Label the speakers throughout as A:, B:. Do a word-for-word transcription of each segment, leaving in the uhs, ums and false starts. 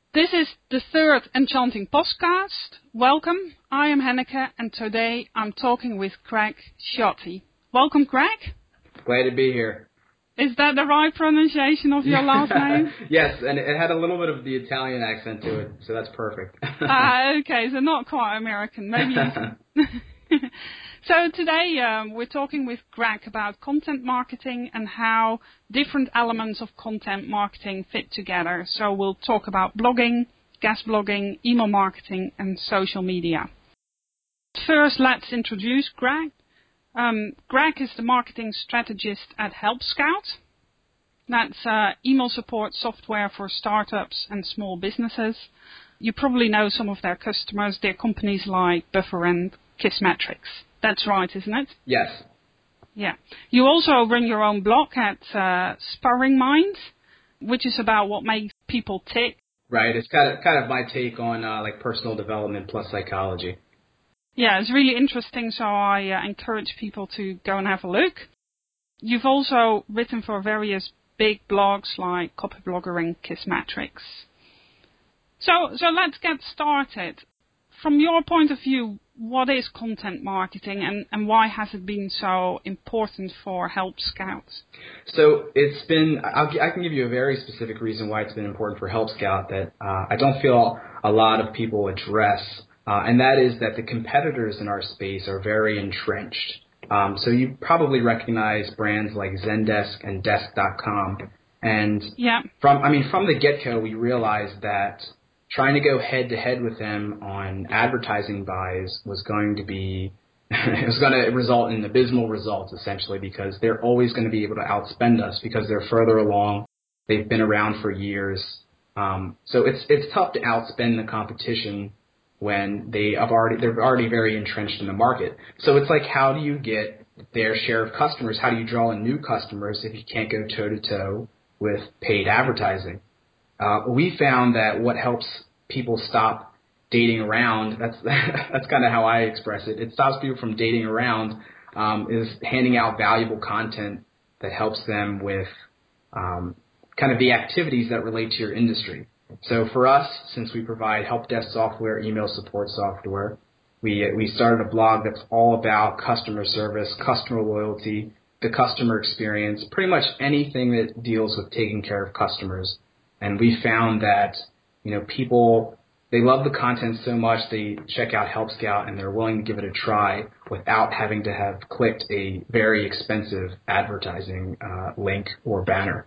A: This is the third Enchanting Podcast. Welcome, I am Hanneke, and today I'm talking with Greg Schotti. Welcome, Greg.
B: Glad to be here.
A: Is that the right pronunciation of your last name?
B: Yes, and it had a little bit of the Italian accent to it, so that's perfect.
A: Ah, okay, so not quite American, maybe. So today um, we're talking with Greg about content marketing and how different elements of content marketing fit together. So we'll talk about blogging, guest blogging, email marketing, and social media. First, let's introduce Greg. Um, Greg is the marketing strategist at Help Scout. That's uh, email support software for startups and small businesses. You probably know some of their customers. They're companies like Buffer and Kissmetrics. That's right, isn't it?
B: Yes.
A: Yeah. You also run your own blog at uh, Sparring Mind, which is about what makes people tick.
B: Right. It's kind of kind of my take on uh, like personal development plus psychology.
A: Yeah, it's really interesting, so I uh, encourage people to go and have a look. You've also written for various big blogs like Copyblogger and Kissmetrics. So, so let's get started. From your point of view, what is content marketing and, and why has it been so important for Help Scout?
B: So it's been, I'll, I can give you a very specific reason why it's been important for Help Scout that uh, I don't feel a lot of people address, uh, and that is that the competitors in our space are very entrenched. Um, so you probably recognize brands like Zendesk and Desk dot com. And
A: yeah.
B: from, I mean, from the get-go, we realized that trying to go head-to-head with them on advertising buys was going to be, it was going to result in abysmal results, essentially, because they're always going to be able to outspend us because they're further along. They've been around for years. Um, so it's it's tough to outspend the competition when they have already, they're already very entrenched in the market. So it's like, how do you get their share of customers? How do you draw in new customers if you can't go toe-to-toe with paid advertising? Uh, we found that what helps people stop dating around, that's that's kind of how I express it, it stops people from dating around, um, is handing out valuable content that helps them with um, kind of the activities that relate to your industry. So for us, since we provide help desk software, email support software, we we started a blog that's all about customer service, customer loyalty, the customer experience, pretty much anything that deals with taking care of customers. And we found that, you know, people, they love the content so much they check out Help Scout and they're willing to give it a try without having to have clicked a very expensive advertising uh, link or banner.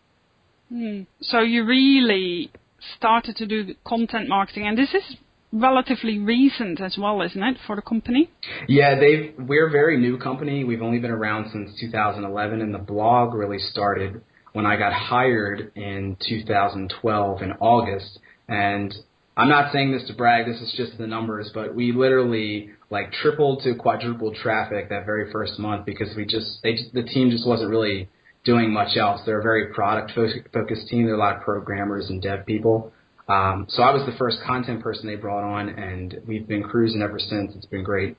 A: Hmm. So you really started to do content marketing, and this is relatively recent as well, isn't it, for the company?
B: Yeah, they've, we're a very new company. We've only been around since two thousand eleven, and the blog really started when I got hired in two thousand twelve in August. And I'm not saying this to brag, this is just the numbers, but we literally like tripled to quadrupled traffic that very first month because we just, they, the team just wasn't really doing much else. They're a very product focused team. There are a lot of programmers and dev people. Um, so I was the first content person they brought on, and we've been cruising ever since. It's been great.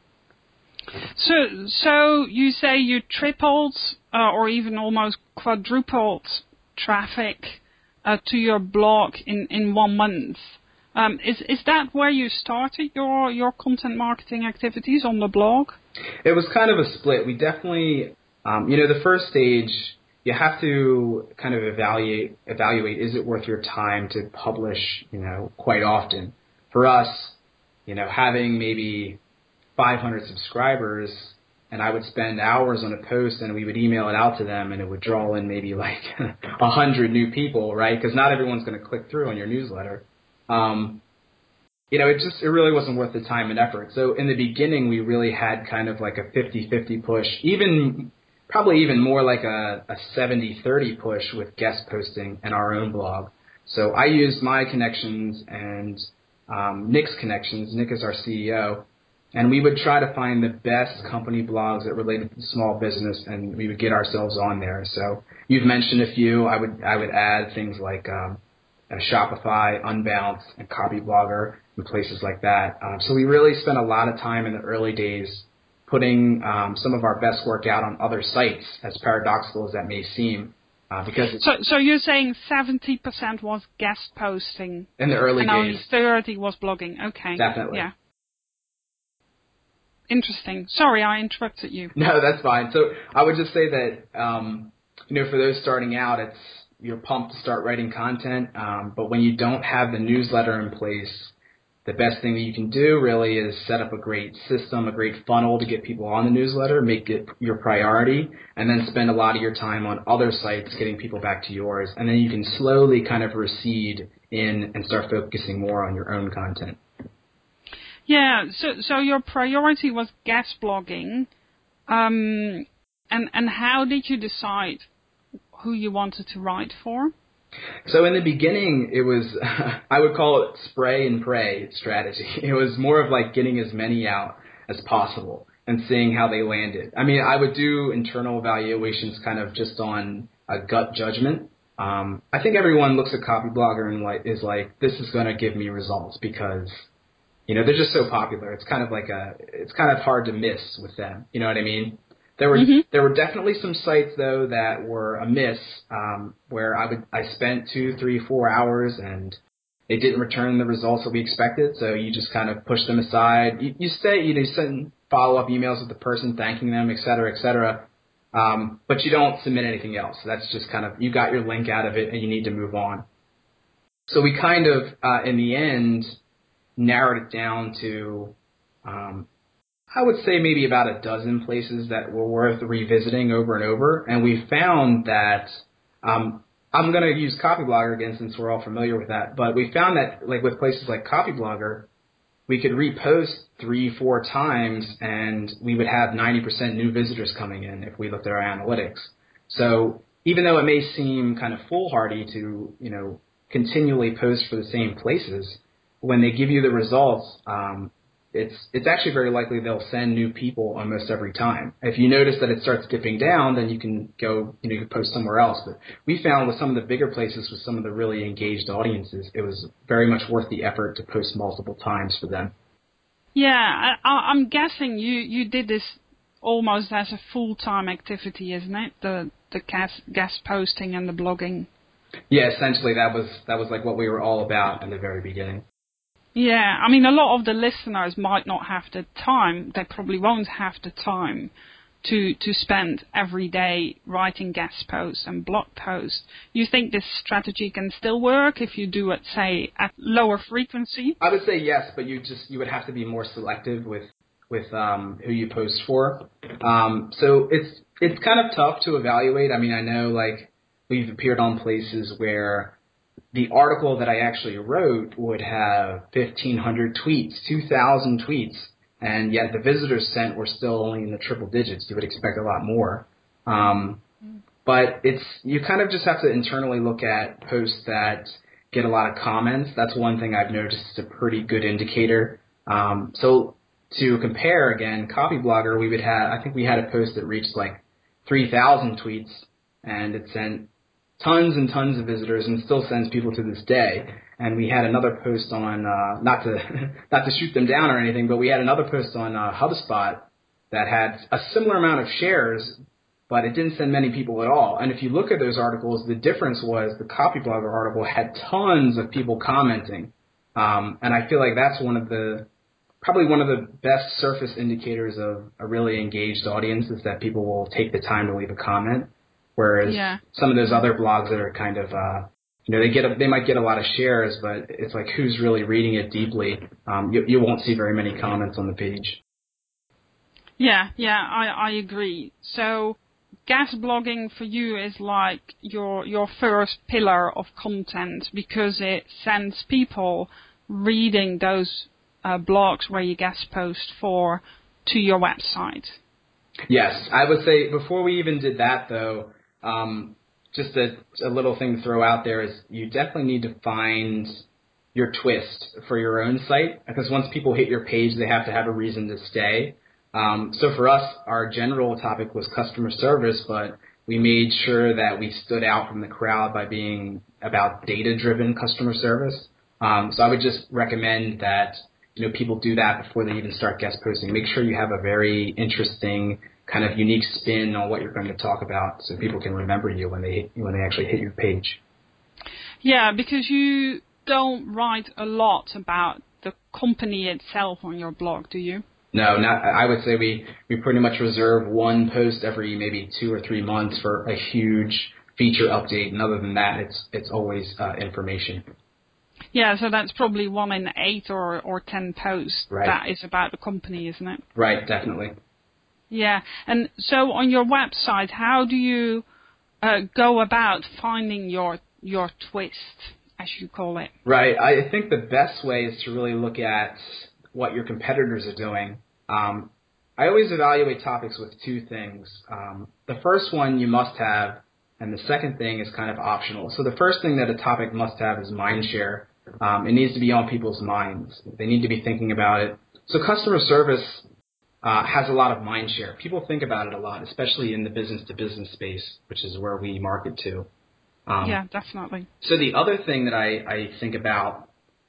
A: So, so you say you tripled uh, or even almost quadrupled traffic uh, to your blog in, in one month. Um, is is that where you started your, your content marketing activities on the blog?
B: It was kind of a split. We definitely, um, you know, the first stage, you have to kind of evaluate, evaluate, is it worth your time to publish, you know, quite often? For us, you know, having maybe five hundred subscribers, and I would spend hours on a post and we would email it out to them and it would draw in maybe like one hundred new people, right? Because not everyone's going to click through on your newsletter. Um, you know, it just, it really wasn't worth the time and effort. So in the beginning, we really had kind of like a fifty-fifty push, even probably even more like a, a seventy thirty push with guest posting and our own blog. So I used my connections and um, Nick's connections. Nick is our C E O. And we would try to find the best company blogs that related to small business, and we would get ourselves on there. So you've mentioned a few. I would I would add things like um, Shopify, Unbounce, and Copyblogger, and places like that. Um, so we really spent a lot of time in the early days putting um, some of our best work out on other sites, as paradoxical as that may seem. Uh, because
A: so, so you're saying seventy percent was guest posting
B: in the early
A: and
B: days.
A: only thirty was blogging. Okay.
B: Definitely.
A: Yeah. Interesting. Sorry, I interrupted you.
B: No, that's fine. So I would just say that, um, you know, for those starting out, it's you're pumped to start writing content, um, but when you don't have the newsletter in place, the best thing that you can do really is set up a great system, a great funnel to get people on the newsletter, make it your priority, and then spend a lot of your time on other sites getting people back to yours. And then you can slowly kind of recede in and start focusing more on your own content.
A: Yeah, so so your priority was guest blogging, um, and, and how did you decide who you wanted to write for?
B: So in the beginning, it was, I would call it spray and pray strategy. It was more of like getting as many out as possible and seeing how they landed. I mean, I would do internal evaluations kind of just on a gut judgment. Um, I think everyone looks at Copyblogger and like is like, this is going to give me results because, you know, they're just so popular. It's kind of like a, it's kind of hard to miss with them. You know what I mean? There were
A: Mm-hmm.
B: there were definitely some sites though that were a miss, um, where I would I spent two, three, four hours and they didn't return the results that we expected. So you just kind of push them aside. You, you stay, you know, you send follow up emails with the person thanking them, et cetera, et cetera. Um, but you don't submit anything else. That's just kind of you got your link out of it and you need to move on. So we kind of uh, in the end narrowed it down to. Um, I would say maybe about a dozen places that were worth revisiting over and over. And we found that, um, I'm going to use Copyblogger again since we're all familiar with that, but we found that like with places like Copyblogger, we could repost three, four times and we would have ninety percent new visitors coming in if we looked at our analytics. So even though it may seem kind of foolhardy to, you know, continually post for the same places, when they give you the results, um, It's it's actually very likely they'll send new people almost every time. If you notice that it starts dipping down, then you can go, you know, you can post somewhere else. But we found with some of the bigger places with some of the really engaged audiences, it was very much worth the effort to post multiple times for them.
A: Yeah, I, I'm guessing you, you did this almost as a full-time activity, isn't it? The the guest, guest posting and the blogging.
B: Yeah, essentially that was that was like what we were all about in the very beginning.
A: Yeah, I mean, a lot of the listeners might not have the time. They probably won't have the time to to spend every day writing guest posts and blog posts. You think this strategy can still work if you do it, say, at lower frequency?
B: I would say yes, but you just you would have to be more selective with with um, who you post for. Um, so it's it's kind of tough to evaluate. I mean, I know like we've appeared on places where the article that I actually wrote would have fifteen hundred tweets, two thousand tweets, and yet the visitors sent were still only in the triple digits. You would expect a lot more. Um, but it's you kind of just have to internally look at posts that get a lot of comments. That's one thing I've noticed is a pretty good indicator. Um, so to compare again, Copyblogger, we would have, I think we had a post that reached like three thousand tweets, and it sent tons and tons of visitors and still sends people to this day. And we had another post on, uh, not to not to shoot them down or anything, but we had another post on uh, HubSpot that had a similar amount of shares, but it didn't send many people at all. And if you look at those articles, the difference was the Copyblogger article had tons of people commenting. Um, and I feel like that's one of the, probably one of the best surface indicators of a really engaged audience is that people will take the time to leave a comment. Whereas
A: Yeah.
B: some of those other blogs that are kind of, uh, you know, they get a, they might get a lot of shares, but it's like who's really reading it deeply. Um, you, you won't see very many comments on the page.
A: Yeah, yeah, I, I agree. So guest blogging for you is like your your first pillar of content because it sends people reading those uh, blogs where you guest post for to your website.
B: Yes, I would say before we even did that, though, um, just a, a little thing to throw out there is you definitely need to find your twist for your own site because once people hit your page, they have to have a reason to stay. Um, so for us, our general topic was customer service, but we made sure that we stood out from the crowd by being about data-driven customer service. Um, so I would just recommend that you know people do that before they even start guest posting. Make sure you have a very interesting kind of unique spin on what you're going to talk about, so people can remember you when they when they actually hit your page.
A: Yeah, because you don't write a lot about the company itself on your blog, do you?
B: No, not. I would say we, we pretty much reserve one post every maybe two or three months for a huge feature update, and other than that, it's it's always uh, information.
A: Yeah, so that's probably one in eight or, or ten posts
B: Right.
A: that is about the company, isn't it?
B: Right, definitely.
A: Yeah, and so on your website, how do you uh, go about finding your your twist, as you call it?
B: Right. I think the best way is to really look at what your competitors are doing. Um, I always evaluate topics with two things. Um, the first one you must have, and the second thing is kind of optional. So the first thing that a topic must have is mind share. Um, it needs to be on people's minds. They need to be thinking about it. So customer service uh, has a lot of mind share. People think about it a lot, especially in the business-to-business space, which is where we market to. Um,
A: yeah, definitely.
B: So the other thing that I, I think about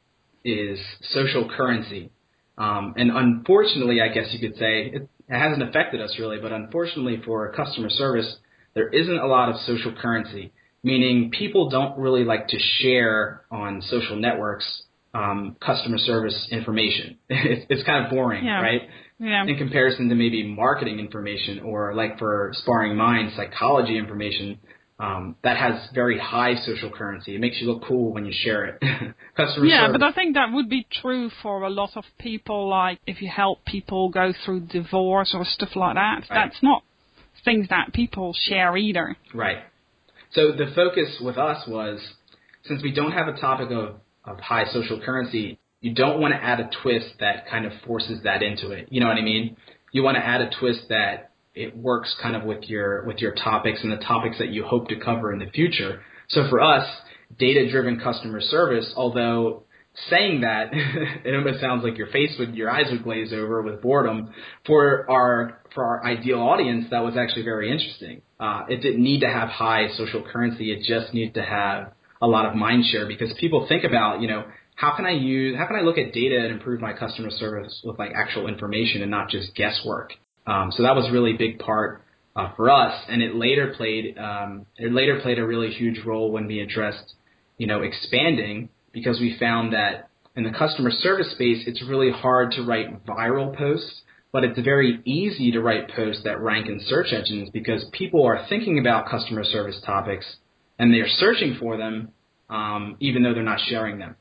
B: is social currency. Um, and unfortunately, I guess you could say, it, it hasn't affected us really, but unfortunately for customer service, there isn't a lot of social currency, meaning people don't really like to share on social networks um, customer service information. it's, it's kind of boring,
A: Yeah.
B: right?
A: Yeah.
B: In comparison to maybe marketing information or like for Sparring Minds, psychology information. Um, that has very high social currency. It makes you look cool when you share it. Customer
A: yeah,
B: service.
A: but I think that would be true for a lot of people, like if you help people go through divorce or stuff like that.
B: Right.
A: That's not things that people share either.
B: Right. So the focus with us was, since we don't have a topic of, of high social currency, you don't want to add a twist that kind of forces that into it. You know what I mean? You want to add a twist that it works kind of with your with your topics and the topics that you hope to cover in the future. So for us, data-driven customer service, although saying that, it almost sounds like your face would, your eyes would glaze over with boredom. For our for our ideal audience, that was actually very interesting. Uh, it didn't need to have high social currency. It just needed to have a lot of mind share, because people think about, you know, how can I use, how can I look at data and improve my customer service with like actual information and not just guesswork. Um, so that was really a big part uh, for us, and it later played um, it later played a really huge role when we addressed, you know, expanding, because we found that in the customer service space, it's really hard to write viral posts, but it's very easy to write posts that rank in search engines, because people are thinking about customer service topics and they are searching for them, um, even though they're not sharing them.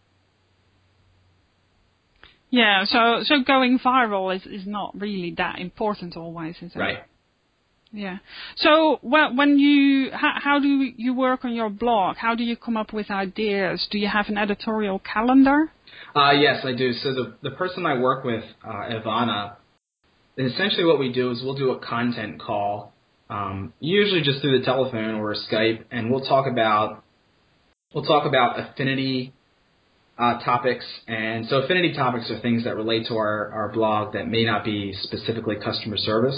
A: Yeah, so so going viral is, is not really that important always, is it?
B: Right.
A: Yeah. So well, when you, how, how do you work on your blog? How do you come up with ideas? Do you have an editorial calendar?
B: Uh, yes, I do. So the the person I work with, uh, Ivana, essentially what we do is we'll do a content call, um, usually just through the telephone or Skype, and we'll talk about we'll talk about affinity Uh, topics. And so affinity topics are things that relate to our, our blog that may not be specifically customer service.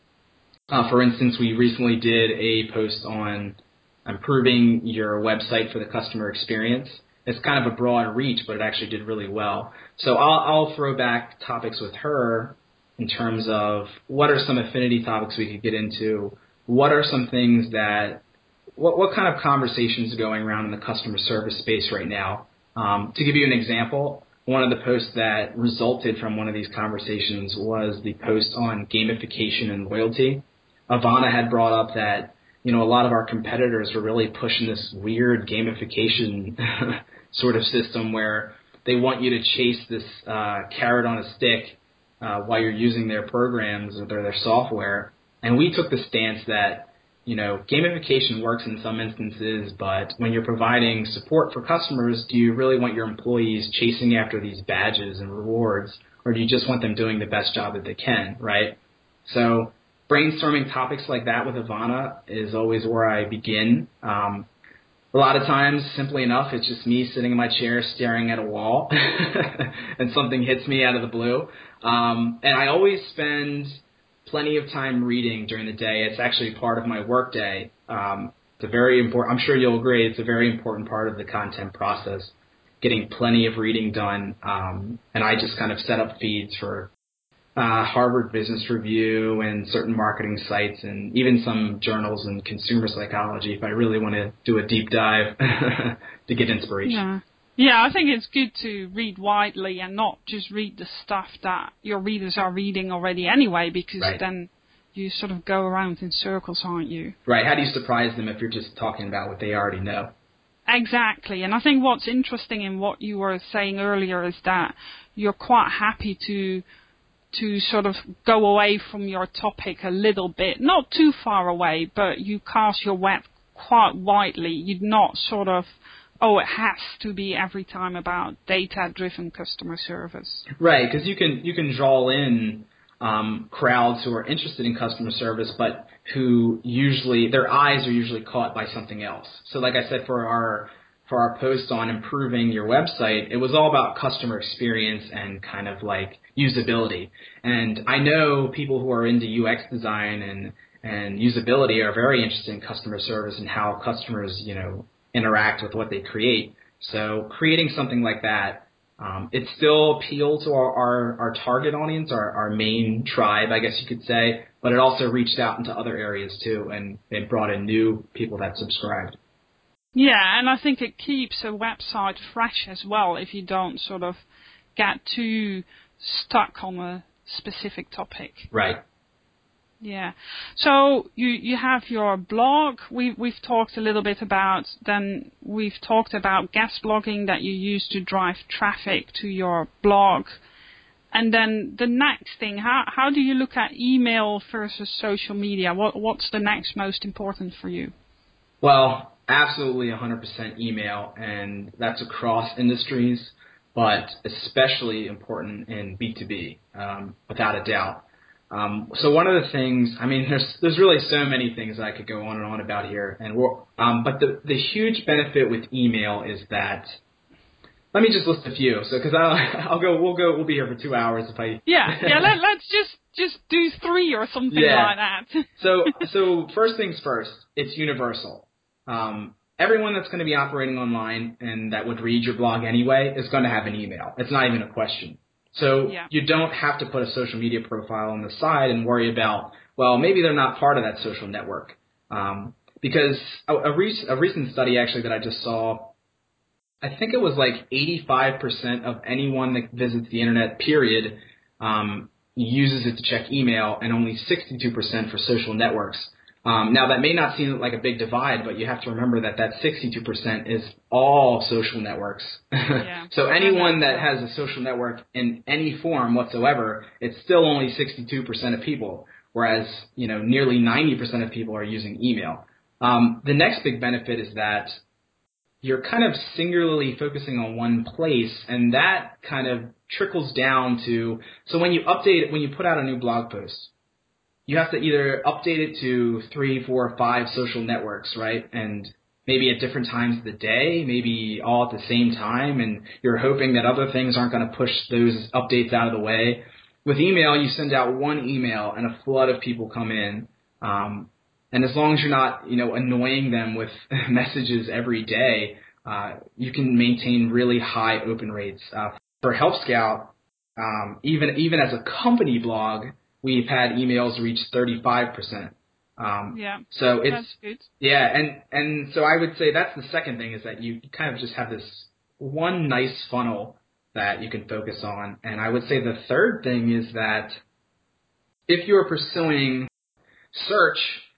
B: Uh, for instance, we recently did a post on improving your website for the customer experience. It's kind of a broad reach, but it actually did really well. So I'll, I'll throw back topics with her in terms of what are some affinity topics we could get into, what are some things that, what, what kind of conversations are going around in the customer service space right now. Um, to give you an example, one of the posts that resulted from one of these conversations was the post on gamification and loyalty. Ivana had brought up that, you know, a lot of our competitors were really pushing this weird gamification sort of system where they want you to chase this uh, carrot on a stick uh, while you're using their programs or their, their software. And we took the stance that, you know, gamification works in some instances, but when you're providing support for customers, do you really want your employees chasing after these badges and rewards, or do you just want them doing the best job that they can, right? So brainstorming topics like that with Ivana is always where I begin. Um, a lot of times, simply enough, it's just me sitting in my chair staring at a wall and something hits me out of the blue. Um, and I always spend plenty of time reading during the day. It's actually part of my work day. Um, it's a very important, I'm sure you'll agree, it's a very important part of the content process, getting plenty of reading done. Um, and I just kind of set up feeds for uh, Harvard Business Review and certain marketing sites and even some journals in consumer psychology if I really want to do a deep dive to get inspiration.
A: Yeah. Yeah, I think it's good to read widely and not just read the stuff that your readers are reading already anyway, because
B: right.
A: then you sort of go around in circles, aren't you?
B: Right. How do you surprise them if you're just talking about what they already know?
A: Exactly. And I think what's interesting in what you were saying earlier is that you're quite happy to to sort of go away from your topic a little bit, not too far away, but you cast your web quite widely. You'd not sort of, oh, it has to be every time about data-driven customer service.
B: Right, because you can you can draw in um, crowds who are interested in customer service, but who usually their eyes are usually caught by something else. So, like I said, for our for our post on improving your website, it was all about customer experience and kind of like usability. And I know people who are into U X design and and usability are very interested in customer service and how customers, you know, interact with what they create. So creating something like that, um, it still appealed to our, our, our target audience, our, our main tribe, I guess you could say, but it also reached out into other areas too, and it brought in new people that subscribed.
A: Yeah, and I think it keeps a website fresh as well if you don't sort of get too stuck on a specific topic.
B: Right.
A: Yeah. So you you have your blog. We we've talked a little bit about. Then we've talked about guest blogging that you use to drive traffic to your blog. And then the next thing, how how do you look at email versus social media? What what's the next most important for you?
B: Well, absolutely one hundred percent email, and that's across industries, but especially important in B two B, um, without a doubt. Um, so one of the things, I mean, there's there's really so many things I could go on and on about here, and we're, um, but the the huge benefit with email is that, let me just list a few. So because I'll I'll go we'll go we'll be here for two hours if I
A: yeah yeah let, let's just just do three or something
B: yeah.
A: like that.
B: so so first things first, it's universal. Um, everyone that's going to be operating online and that would read your blog anyway is going to have an email. It's not even a question. So
A: yeah.
B: you don't have to put a social media profile on the side and worry about, well, maybe they're not part of that social network. Um, because a, a, rec- a recent study actually that I just saw, I think it was like eighty-five percent of anyone that visits the internet, period, um, uses it to check email, and only sixty-two percent for social networks. Um, now, that may not seem like a big divide, but you have to remember that that sixty-two percent is all social networks.
A: Yeah.
B: So anyone that has a social network in any form whatsoever, it's still only sixty-two percent of people, whereas, you know, nearly ninety percent of people are using email. Um, the next big benefit is that you're kind of singularly focusing on one place, and that kind of trickles down to, so when you update it, when you put out a new blog post, you have to either update it to three, four, five social networks, right? And maybe at different times of the day, maybe all at the same time, and you're hoping that other things aren't going to push those updates out of the way. With email, you send out one email, and a flood of people come in. Um, and as long as you're not, you know, annoying them with messages every day, uh, you can maintain really high open rates. Uh, for Help Scout, um, even even as a company blog, we've had emails reach thirty-five percent. Um,
A: yeah.
B: So it's
A: That's good.
B: Yeah, and and so I would say that's the second thing, is that you kind of just have this one nice funnel that you can focus on. And I would say the third thing is that if you're pursuing search,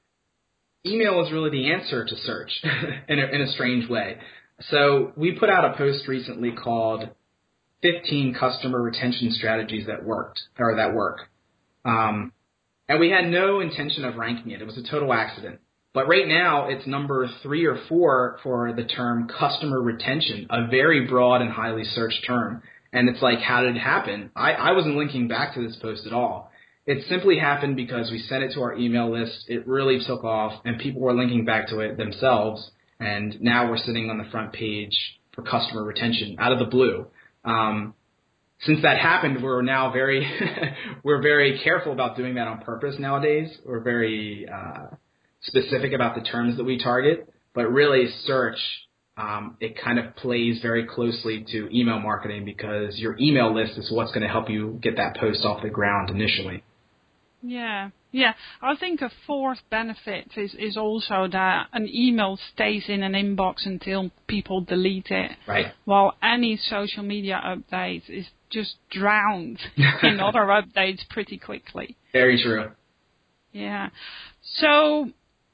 B: email is really the answer to search in, a, in a strange way. So we put out a post recently called fifteen Customer Retention Strategies That Worked, or That Work. Um, and we had no intention of ranking it. It was a total accident. But right now, it's number three or four for the term customer retention, a very broad and highly searched term. And it's like, how did it happen? I, I wasn't linking back to this post at all. It simply happened because we sent it to our email list. It really took off, and people were linking back to it themselves. And now we're sitting on the front page for customer retention out of the blue. Um, Since that happened, we're now very we're very careful about doing that on purpose nowadays. We're very uh, specific about the terms that we target. But really, search um, it kind of plays very closely to email marketing because your email list is what's going to help you get that post off the ground initially.
A: Yeah, yeah. I think a fourth benefit is, is also that an email stays in an inbox until people delete it.
B: Right.
A: While any social media update is just drowned in other updates pretty quickly.
B: Very true.
A: Yeah. So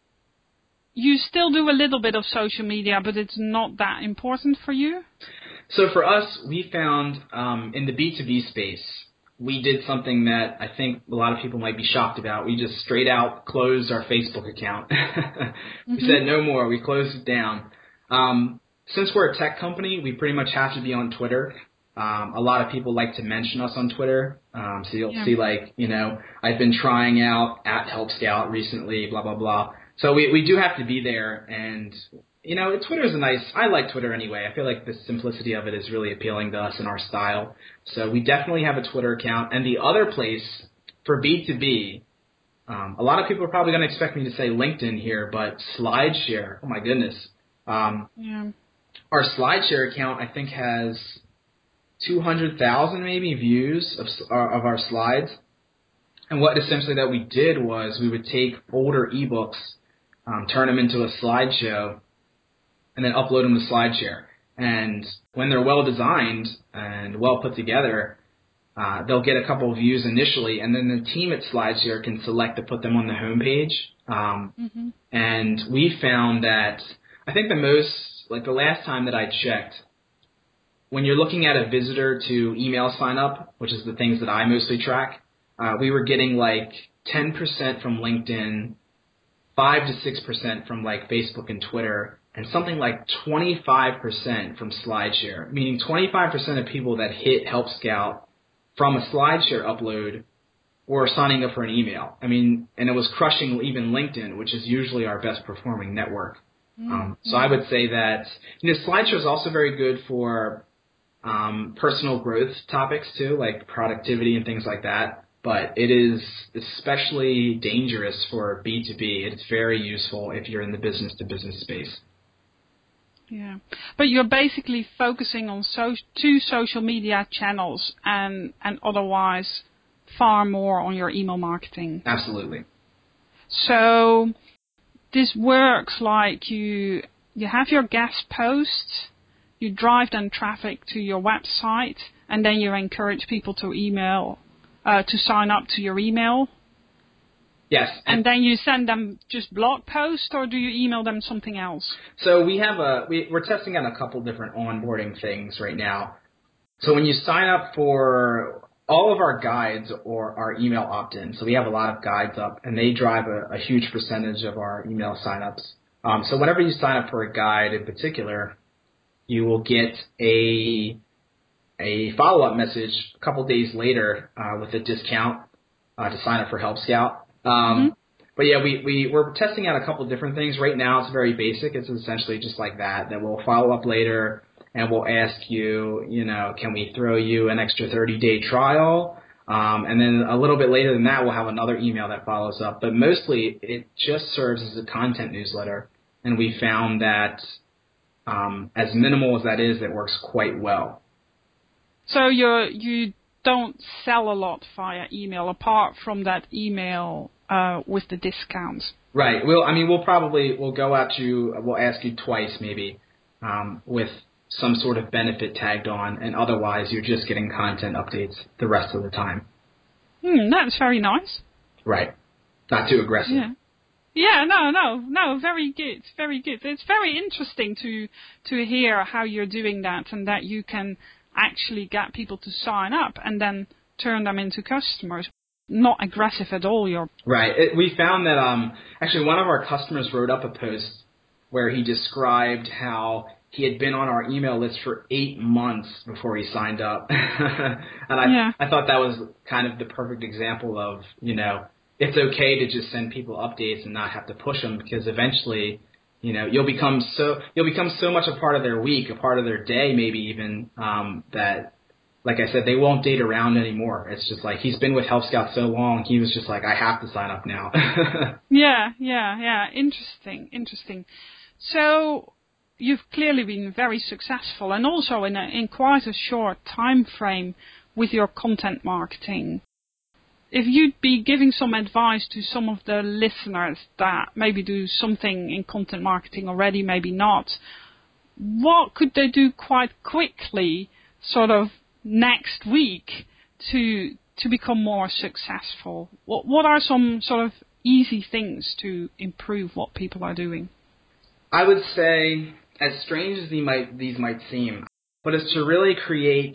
A: you still do a little bit of social media, but it's not that important for you?
B: So for us, we found um, in the B two B space, we did something that I think a lot of people might be shocked about. We just straight out closed our Facebook account. we mm-hmm. said no more. We closed it down. Um, since we're a tech company, we pretty much have to be on Twitter. Um, a lot of people like to mention us on Twitter. Um, so you'll yeah. see like, you know, I've been trying out at Help Scout recently, blah, blah, blah. So we, we do have to be there. And, you know, Twitter is a nice, I like Twitter anyway. I feel like the simplicity of it is really appealing to us and our style. So we definitely have a Twitter account. And the other place for B two B, um, a lot of people are probably going to expect me to say LinkedIn here, but SlideShare, oh my goodness. Um,
A: yeah.
B: Our SlideShare account, I think, has two hundred thousand maybe views of, of our slides. And what essentially that we did was we would take older ebooks, um, turn them into a slideshow, and then upload them to SlideShare. And when they're well designed and well put together, uh, they'll get a couple of views initially, and then the team at SlideShare can select to put them on the homepage. Um, mm-hmm. And we found that I think the most, like the last time that I checked, when you're looking at a visitor to email sign up, which is the things that I mostly track, uh, we were getting like ten percent from LinkedIn, five to six percent from like Facebook and Twitter, and something like twenty-five percent from SlideShare, meaning twenty-five percent of people that hit Help Scout from a SlideShare upload were signing up for an email. I mean, and it was crushing even LinkedIn, which is usually our best performing network. Mm-hmm. Um, so I would say that, you know, SlideShare is also very good for um, personal growth topics too, like productivity and things like that. But it is especially dangerous for B two B. It's very useful if you're in the business-to-business space.
A: Yeah, but you're basically focusing on so- two social media channels and, and otherwise far more on your email marketing.
B: Absolutely.
A: So this works like you you have your guest posts, you drive then traffic to your website, and then you encourage people to email. Uh, to sign up to your email?
B: Yes.
A: And, and then you send them just blog posts, or do you email them something else?
B: So we have a, we, we're testing out a couple different onboarding things right now. So when you sign up for all of our guides or our email opt-in, so we have a lot of guides up, and they drive a, a huge percentage of our email signups. Um, so whenever you sign up for a guide in particular, you will get a a follow-up message a couple days later uh, with a discount uh, to sign up for Help Scout. Um, mm-hmm. But yeah, we, we, we're testing out a couple different things. Right now it's very basic. It's essentially just like that, that we'll follow up later and we'll ask you, you know, can we throw you an extra thirty-day trial? Um, and then a little bit later than that, we'll have another email that follows up. But mostly it just serves as a content newsletter. And we found that um, as minimal as that is, it works quite well.
A: So you you don't sell a lot via email, apart from that email uh, with the discounts.
B: Right. We'll. I mean, we'll probably we'll go out to we'll ask you twice maybe um, with some sort of benefit tagged on, and otherwise you're just getting content updates the rest of the time.
A: Hmm, that's very nice.
B: Right. Not too aggressive.
A: Yeah. Yeah, no, no, no, very good, very good. It's very interesting to to hear how you're doing that, and that you can actually get people to sign up and then turn them into customers. Not aggressive at all. You're
B: right. It, we found that um, actually one of our customers wrote up a post where he described how he had been on our email list for eight months before he signed up. and I,
A: yeah.
B: I thought that was kind of the perfect example of, you know, it's okay to just send people updates and not have to push them, because eventually, you know, you'll become so you'll become so much a part of their week, a part of their day, maybe even um, that, like I said, they won't date around anymore. It's just like he's been with Help Scout so long, he was just like, I have to sign up now.
A: yeah, yeah, yeah. Interesting, interesting. So you've clearly been very successful, and also in, a, in quite a short time frame with your content marketing. If you'd be giving some advice to some of the listeners that maybe do something in content marketing already, maybe not, what could they do quite quickly, sort of next week, to to become more successful? What what are some sort of easy things to improve what people are doing?
B: I would say, as strange as these might, these might seem, but it's to really create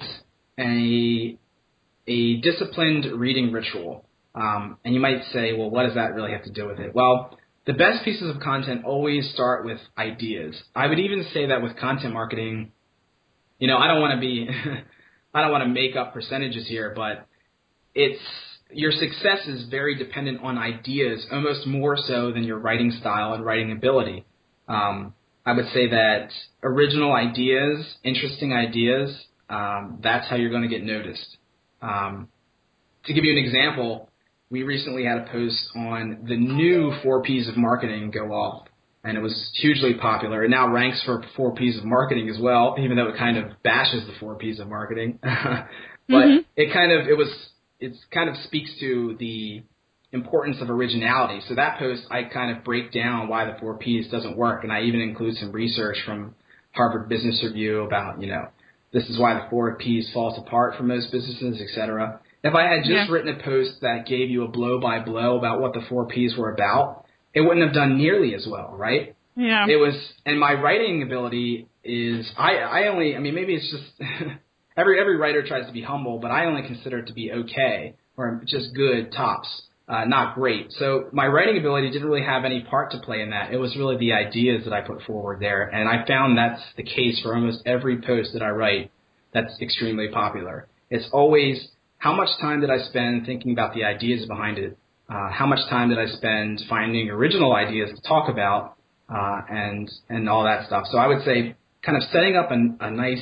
B: a a disciplined reading ritual. Um, and you might say, well, what does that really have to do with it? Well, the best pieces of content always start with ideas. I would even say that with content marketing, you know, I don't want to be, I don't want to make up percentages here, but it's, your success is very dependent on ideas, almost more so than your writing style and writing ability. Um, I would say that original ideas, interesting ideas, um, that's how you're going to get noticed. Um, to give you an example, we recently had a post on the new four P's of marketing go off, and it was hugely popular. It now ranks for four P's of marketing as well, even though it kind of bashes the four P's of marketing. But mm-hmm. it kind of, it was, it kind of speaks to the importance of originality. So that post, I kind of break down why the four P's doesn't work, and I even include some research from Harvard Business Review about, you know, this is why the four P's falls apart for most businesses, et cetera. If I had just yeah. written a post that gave you a blow-by-blow about what the four P's were about, it wouldn't have done nearly as well, right?
A: Yeah.
B: It was, and my writing ability is, I, I only, I mean, maybe it's just, every every writer tries to be humble, but I only consider it to be okay, or just good, tops, uh, not great. So my writing ability didn't really have any part to play in that. It was really the ideas that I put forward there, and I found that's the case for almost every post that I write that's extremely popular. It's always, how much time did I spend thinking about the ideas behind it? Uh, how much time did I spend finding original ideas to talk about, uh, and and all that stuff? So I would say kind of setting up a, a nice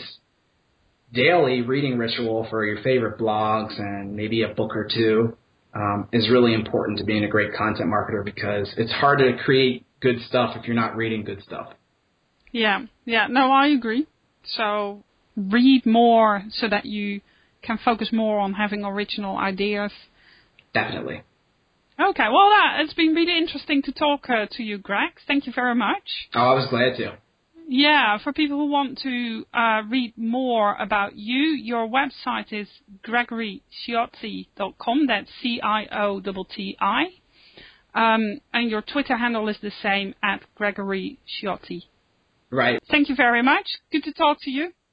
B: daily reading ritual for your favorite blogs and maybe a book or two um, is really important to being a great content marketer, because it's hard to create good stuff if you're not reading good stuff.
A: Yeah, yeah, no, I agree. So read more so that you can focus more on having original ideas.
B: Definitely.
A: Okay, well, that, it's been really interesting to talk uh, to you, Greg. Thank you very much.
B: Oh, I was glad to.
A: Yeah, for people who want to uh, read more about you, your website is gregory ciotti dot com. That's C I O T T I. Um, and your Twitter handle is the same, at Gregory Ciotti.
B: Right.
A: Thank you very much. Good to talk to you.